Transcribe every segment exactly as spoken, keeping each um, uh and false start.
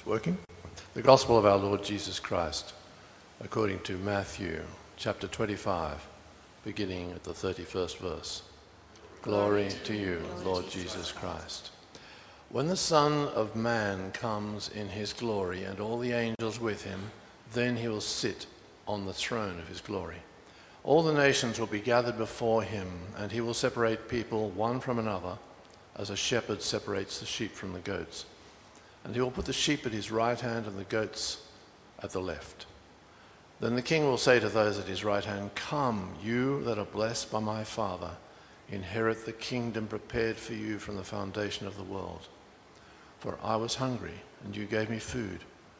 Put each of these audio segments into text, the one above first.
It's working. The Gospel of our Lord Jesus Christ, according to Matthew chapter twenty-five, beginning at the thirty-first verse. Glory to you, Lord Jesus Christ. When the Son of Man comes in his glory and all the angels with him, then he will sit on the throne of his glory. All the nations will be gathered before him, and he will separate people one from another, as a shepherd separates the sheep from the goats. And he will put the sheep at his right hand and the goats at the left. Then the king will say to those at his right hand, "Come, you that are blessed by my Father, inherit the kingdom prepared for you from the foundation of the world. For I was hungry, and you gave me food.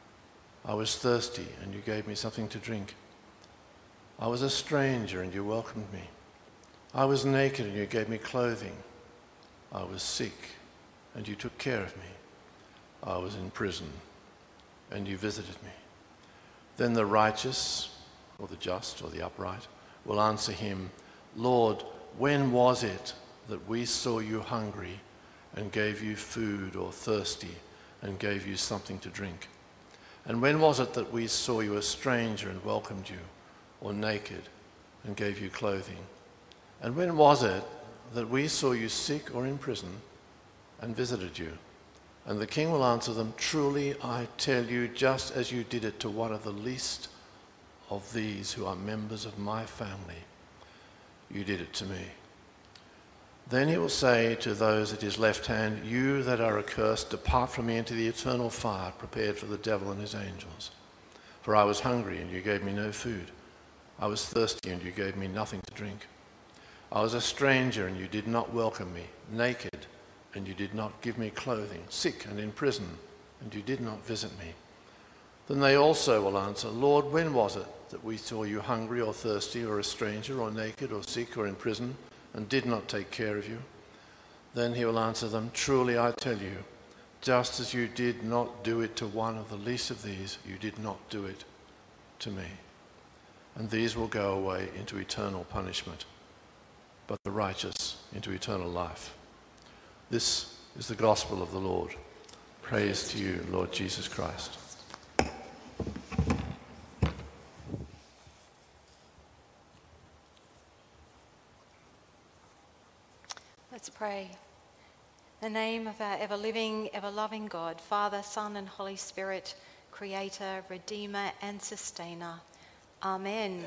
I was thirsty, and you gave me something to drink. I was a stranger, and you welcomed me. I was naked, and you gave me clothing. I was sick, and you took care of me. I was in prison, and you visited me." Then the righteous, or the just, or the upright, will answer him, "Lord, when was it that we saw you hungry and gave you food, or thirsty and gave you something to drink? And when was it that we saw you a stranger and welcomed you, or naked and gave you clothing? And when was it that we saw you sick or in prison and visited you?" And the king will answer them, "Truly I tell you, just as you did it to one of the least of these who are members of my family, you did it to me." Then he will say to those at his left hand, "You that are accursed, depart from me into the eternal fire prepared for the devil and his angels. For I was hungry, and you gave me no food. I was thirsty, and you gave me nothing to drink. I was a stranger, and you did not welcome me, naked, and you did not give me clothing, sick and in prison, and you did not visit me." Then they also will answer, "Lord, when was it that we saw you hungry or thirsty or a stranger or naked or sick or in prison and did not take care of you?" Then he will answer them, "Truly I tell you, just as you did not do it to one of the least of these, you did not do it to me." And these will go away into eternal punishment, but the righteous into eternal life. This is the gospel of the Lord. Praise to you, Lord Jesus Christ. Let's pray. In the name of our ever-living, ever-loving God, Father, Son, and Holy Spirit, Creator, Redeemer, and Sustainer. Amen.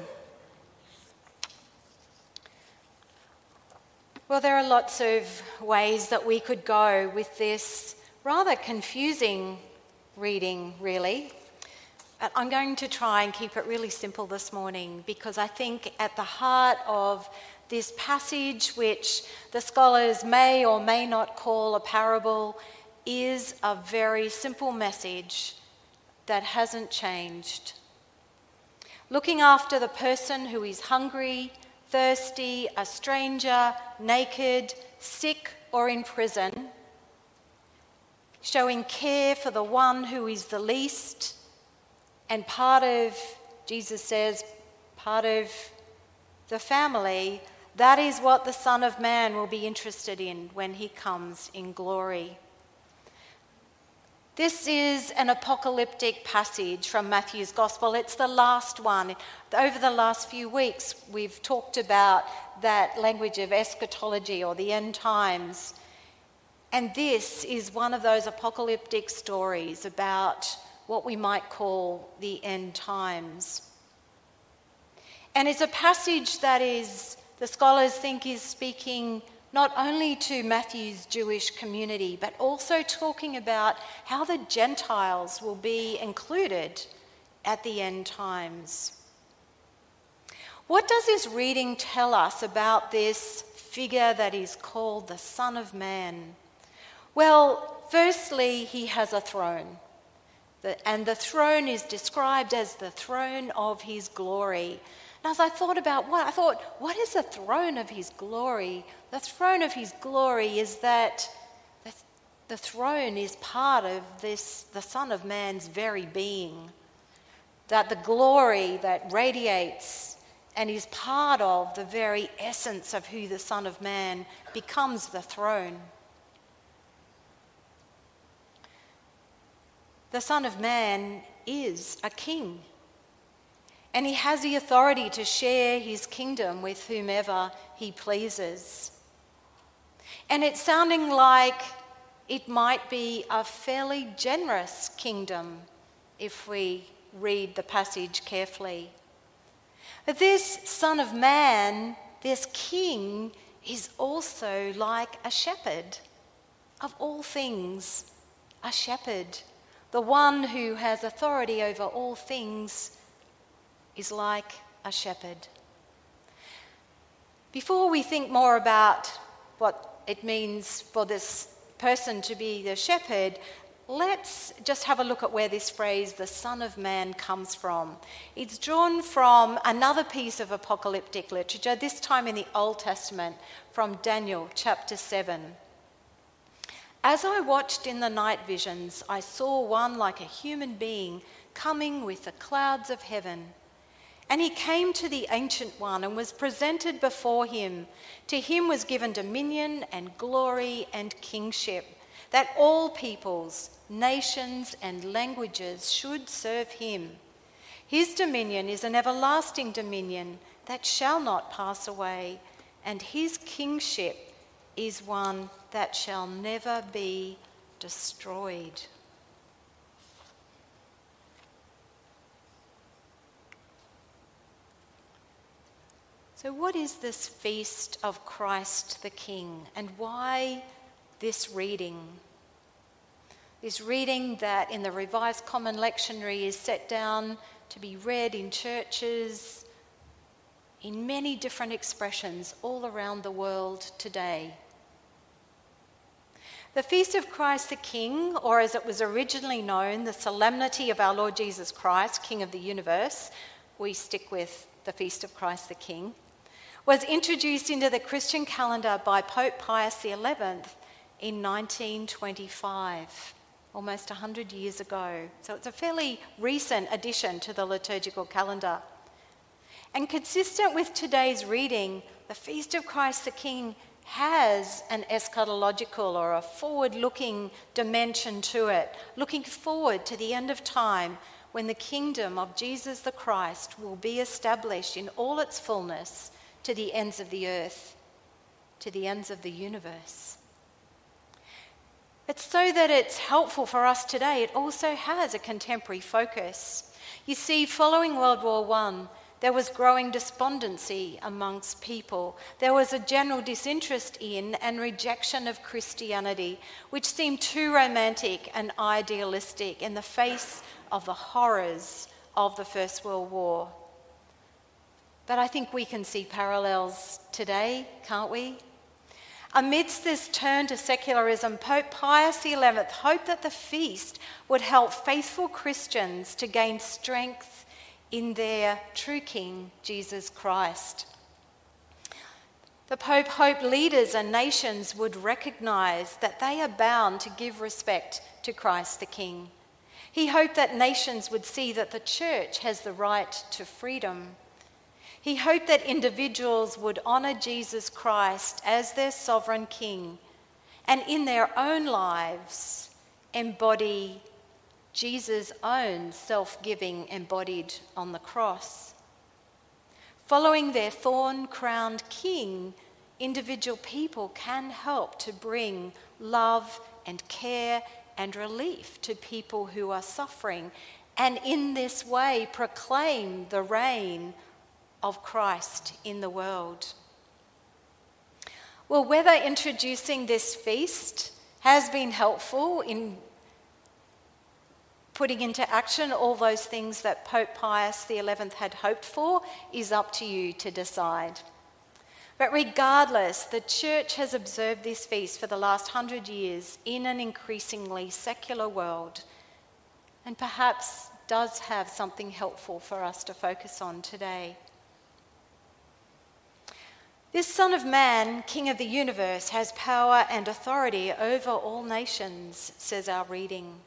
Well, there are lots of ways that we could go with this rather confusing reading, really. But I'm going to try and keep it really simple this morning, because I think at the heart of this passage, which the scholars may or may not call a parable, is a very simple message that hasn't changed. Looking after the person who is hungry, thirsty, a stranger, naked, sick, or in prison, showing care for the one who is the least, and part of, Jesus says, part of the family. That is what the Son of Man will be interested in when he comes in glory. This is an apocalyptic passage from Matthew's Gospel. It's the last one. Over the last few weeks, we've talked about that language of eschatology, or the end times. And this is one of those apocalyptic stories about what we might call the end times. And it's a passage that is, the scholars think, is speaking not only to Matthew's Jewish community, but also talking about how the Gentiles will be included at the end times. What does this reading tell us about this figure that is called the Son of Man? Well, firstly, he has a throne. And the throne is described as the throne of his glory. And as I thought about what, I thought, what is the throne of his glory? The throne of his glory is that the, the throne is part of this, the Son of Man's very being. That the glory that radiates and is part of the very essence of who the Son of Man becomes the throne. the Son of Man is a king, and he has the authority to share his kingdom with whomever he pleases. And it's sounding like it might be a fairly generous kingdom if we read the passage carefully. But this Son of Man, this king, is also like a shepherd. Of all things, a shepherd. The one who has authority over all things is like a shepherd. Before we think more about what it means for this person to be the shepherd, let's just have a look at where this phrase, the Son of Man, comes from. It's drawn from another piece of apocalyptic literature, this time in the Old Testament, from Daniel chapter seven. As I watched in the night visions, I saw one like a human being coming with the clouds of heaven. And he came to the Ancient One and was presented before him. To him was given dominion and glory and kingship, that all peoples, nations, and languages should serve him. His dominion is an everlasting dominion that shall not pass away, and his kingship is one that shall never be destroyed. So what is this feast of Christ the King, and why this reading? This reading that in the Revised Common Lectionary is set down to be read in churches in many different expressions all around the world today. The Feast of Christ the King, or as it was originally known, the Solemnity of our Lord Jesus Christ, King of the Universe, we stick with the Feast of Christ the King, was introduced into the Christian calendar by Pope Pius the eleventh in nineteen twenty-five, almost one hundred years ago. So it's a fairly recent addition to the liturgical calendar. And consistent with today's reading, the Feast of Christ the King has an eschatological or a forward-looking dimension to it, looking forward to the end of time when the kingdom of Jesus the Christ will be established in all its fullness to the ends of the earth, to the ends of the universe. But so that it's helpful for us today, it also has a contemporary focus. You see, following World War One, there was growing despondency amongst people. There was a general disinterest in and rejection of Christianity, which seemed too romantic and idealistic in the face of the horrors of the First World War. But I think we can see parallels today, can't we? Amidst this turn to secularism, Pope Pius the eleventh hoped that the feast would help faithful Christians to gain strength in their true King, Jesus Christ. The Pope hoped leaders and nations would recognise that they are bound to give respect to Christ the King. He hoped that nations would see that the Church has the right to freedom. He hoped that individuals would honour Jesus Christ as their sovereign King and in their own lives embody Jesus' own self-giving embodied on the cross. Following their thorn-crowned King, individual people can help to bring love and care and relief to people who are suffering, and in this way proclaim the reign of Christ in the world. Well, whether introducing this feast has been helpful in putting into action all those things that Pope Pius the eleventh had hoped for is up to you to decide. But regardless, the Church has observed this feast for the last hundred years in an increasingly secular world, and perhaps does have something helpful for us to focus on today. This Son of Man, King of the universe, has power and authority over all nations, says our reading.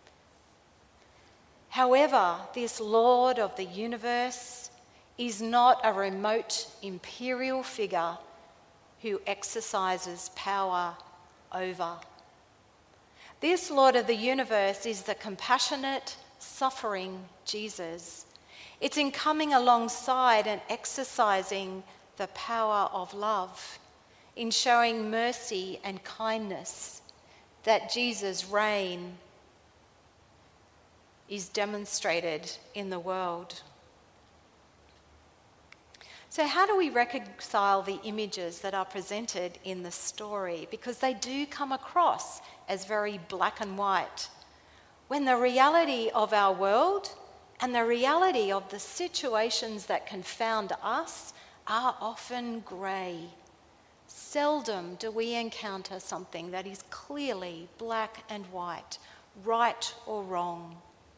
However, this Lord of the universe is not a remote imperial figure who exercises power over. This Lord of the universe is the compassionate, suffering Jesus. It's in coming alongside and exercising the power of love, in showing mercy and kindness, that Jesus' reign is demonstrated in the world. So how do we reconcile the images that are presented in the story? Because they do come across as very black and white, when the reality of our world and the reality of the situations that confound us are often grey. Seldom do we encounter something that is clearly black and white, right or wrong.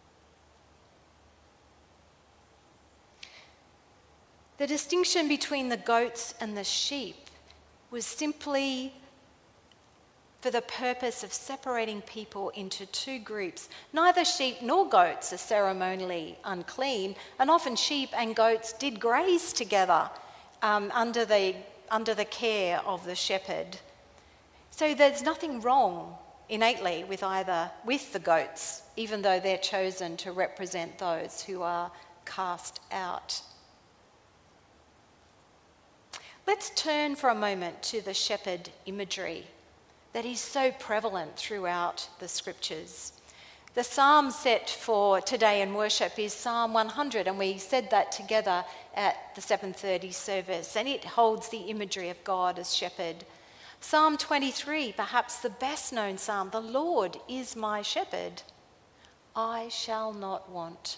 The distinction between the goats and the sheep was simply for the purpose of separating people into two groups. Neither sheep nor goats are ceremonially unclean, and often sheep and goats did graze together um, under the under the care of the shepherd. So there's nothing wrong innately with either with the goats, even though they're chosen to represent those who are cast out. Let's turn for a moment to the shepherd imagery that is so prevalent throughout the scriptures. The psalm set for today in worship is Psalm one hundred, and we said that together at the seven thirty service, and it holds the imagery of God as shepherd. Psalm twenty-three, perhaps the best known psalm, the Lord is my shepherd, I shall not want.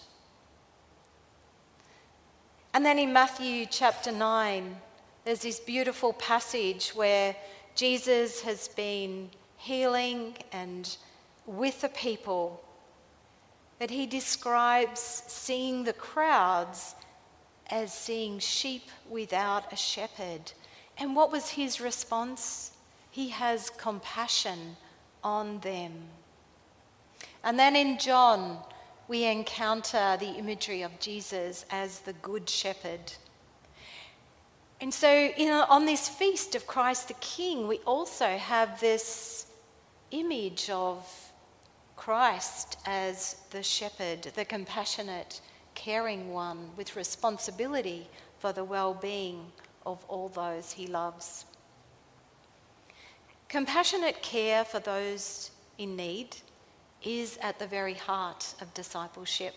And then in Matthew chapter nine, there's this beautiful passage where Jesus has been healing and with the people, that he describes seeing the crowds as seeing sheep without a shepherd. And what was his response? He has compassion on them. And then in John, we encounter the imagery of Jesus as the good shepherd. And so in, on this feast of Christ the King, we also have this image of Christ as the shepherd, the compassionate, caring one with responsibility for the well-being of all those he loves. Compassionate care for those in need is at the very heart of discipleship.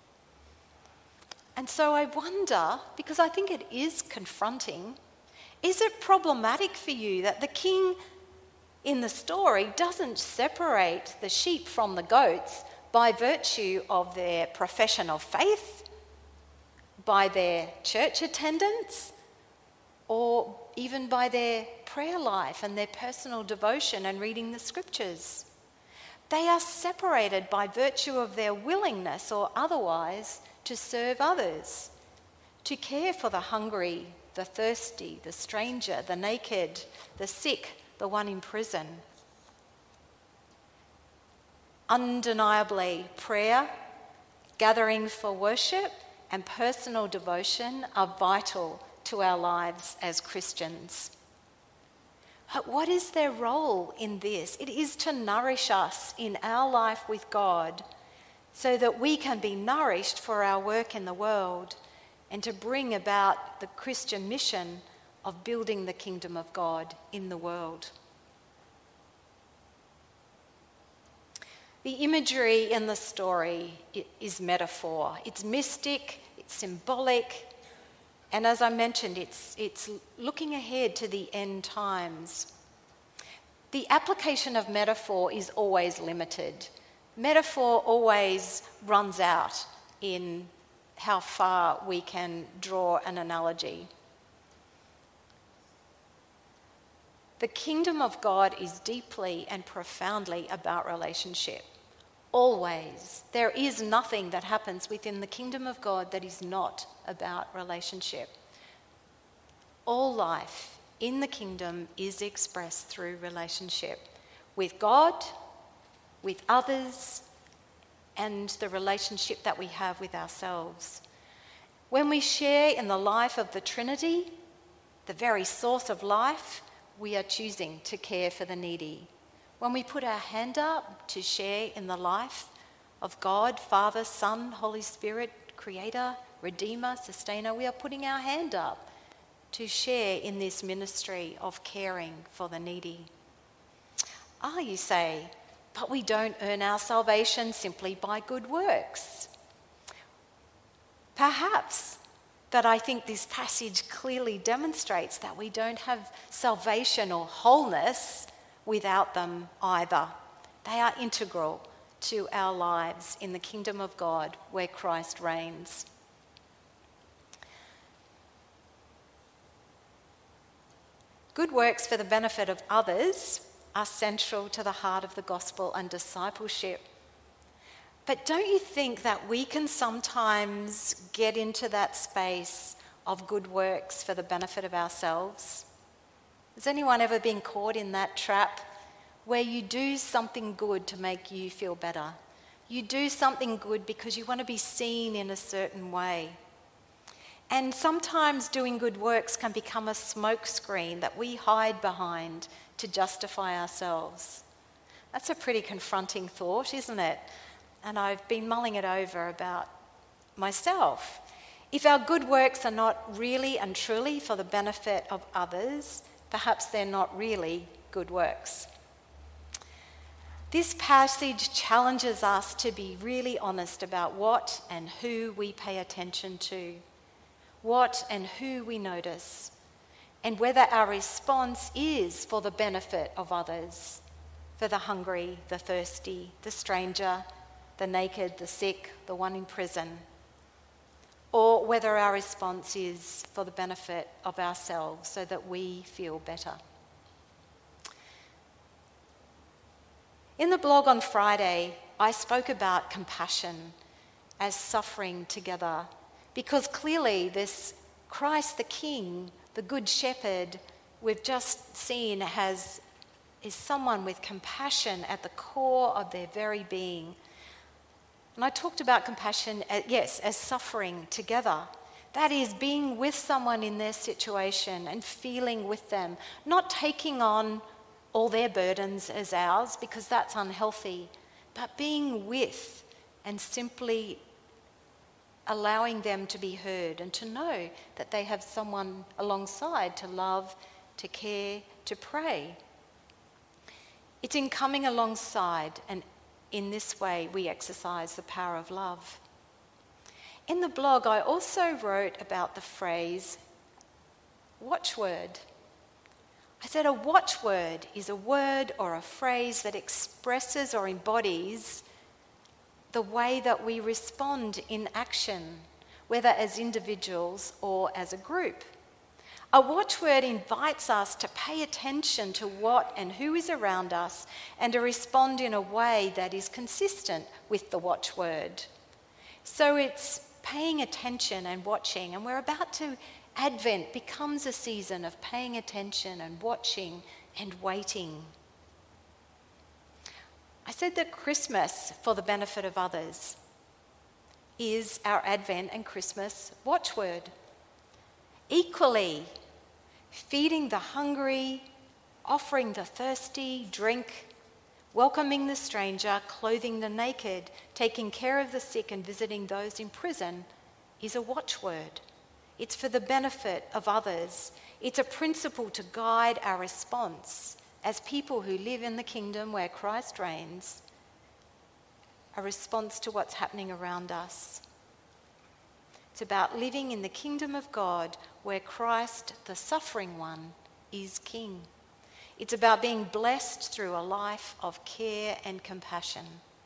And so I wonder, because I think it is confronting, is it problematic for you that the king in the story doesn't separate the sheep from the goats by virtue of their profession of faith, by their church attendance, or even by their prayer life and their personal devotion and reading the scriptures? They are separated by virtue of their willingness or otherwise to serve others, to care for the hungry, the thirsty, the stranger, the naked, the sick, the one in prison. Undeniably, prayer, gathering for worship, and personal devotion are vital to our lives as Christians. But what is their role in this? It is to nourish us in our life with God, so that we can be nourished for our work in the world and to bring about the Christian mission of building the kingdom of God in the world. The imagery in the story is metaphor. It's mystic, it's symbolic, and as I mentioned, it's, it's looking ahead to the end times. The application of metaphor is always limited. Metaphor always runs out in how far we can draw an analogy. The kingdom of God is deeply and profoundly about relationship. Always. There is nothing that happens within the kingdom of God that is not about relationship. All life in the kingdom is expressed through relationship with God, with others, and the relationship that we have with ourselves. When we share in the life of the Trinity, the very source of life, we are choosing to care for the needy. When we put our hand up to share in the life of God, Father, Son, Holy Spirit, Creator, Redeemer, Sustainer, we are putting our hand up to share in this ministry of caring for the needy. Ah, you say, but we don't earn our salvation simply by good works. Perhaps, but I think this passage clearly demonstrates that we don't have salvation or wholeness without them either. They are integral to our lives in the kingdom of God where Christ reigns. Good works for the benefit of others are central to the heart of the gospel and discipleship. But don't you think that we can sometimes get into that space of good works for the benefit of ourselves? Has anyone ever been caught in that trap where you do something good to make you feel better? You do something good because you want to be seen in a certain way. And sometimes doing good works can become a smokescreen that we hide behind to justify ourselves. That's a pretty confronting thought, isn't it? And I've been mulling it over about myself. If our good works are not really and truly for the benefit of others, perhaps they're not really good works. This passage challenges us to be really honest about what and who we pay attention to, what and who we notice, and whether our response is for the benefit of others, for the hungry, the thirsty, the stranger, the naked, the sick, the one in prison, or whether our response is for the benefit of ourselves so that we feel better. In the blog on Friday, I spoke about compassion as suffering together, because clearly this Christ the King, the Good Shepherd, we've just seen has is someone with compassion at the core of their very being. And I talked about compassion, yes, as suffering together. That is being with someone in their situation and feeling with them, not taking on all their burdens as ours, because that's unhealthy, but being with and simply allowing them to be heard and to know that they have someone alongside to love, to care, to pray. It's in coming alongside, and in this way we exercise the power of love. In the blog, I also wrote about the phrase watchword. I said a watchword is a word or a phrase that expresses or embodies the way that we respond in action, whether as individuals or as a group. A watchword invites us to pay attention to what and who is around us and to respond in a way that is consistent with the watchword. So it's paying attention and watching, and we're about to, Advent becomes a season of paying attention and watching and waiting. I said that Christmas, for the benefit of others, is our Advent and Christmas watchword. Equally, feeding the hungry, offering the thirsty drink, welcoming the stranger, clothing the naked, taking care of the sick and visiting those in prison is a watchword. It's for the benefit of others. It's a principle to guide our response as people who live in the kingdom where Christ reigns, a response to what's happening around us. It's about living in the kingdom of God where Christ, the suffering one, is king. It's about being blessed through a life of care and compassion.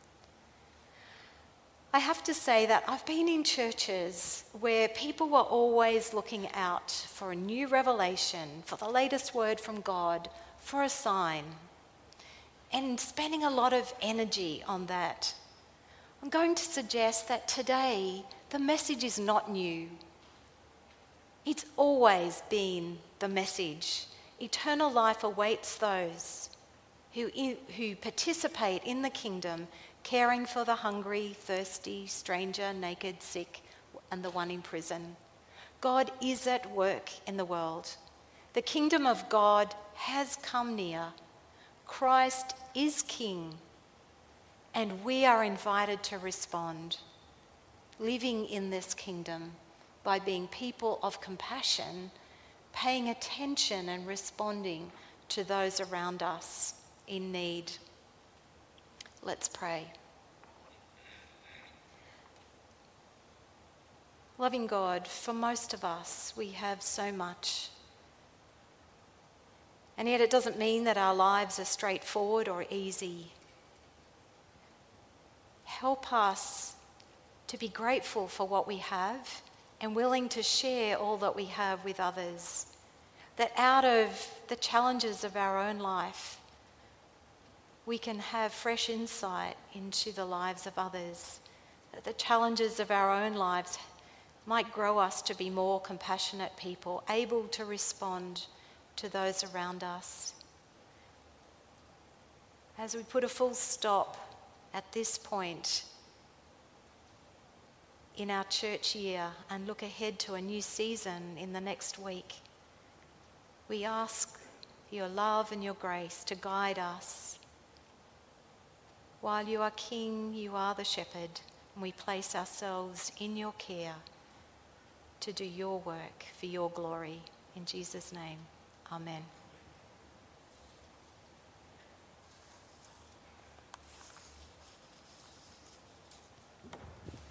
I have to say that I've been in churches where people were always looking out for a new revelation, for the latest word from God, for a sign, and spending a lot of energy on that. I'm going to suggest that today the message is not new. It's always been the message. Eternal life awaits those who, who participate in the kingdom, caring for the hungry, thirsty, stranger, naked, sick, and the one in prison. God is at work in the world. The kingdom of God has come near. Christ is King, and we are invited to respond, living in this kingdom by being people of compassion, paying attention and responding to those around us in need. Let's pray. Loving God, for most of us, we have so much. And yet it doesn't mean that our lives are straightforward or easy. Help us to be grateful for what we have and willing to share all that we have with others. That out of the challenges of our own life, we can have fresh insight into the lives of others. That the challenges of our own lives might grow us to be more compassionate people, able to respond to those around us. As we put a full stop at this point in our church year and look ahead to a new season in the next week, we ask your love and your grace to guide us. While you are King, you are the shepherd, and we place ourselves in your care to do your work for your glory. In Jesus' name, amen.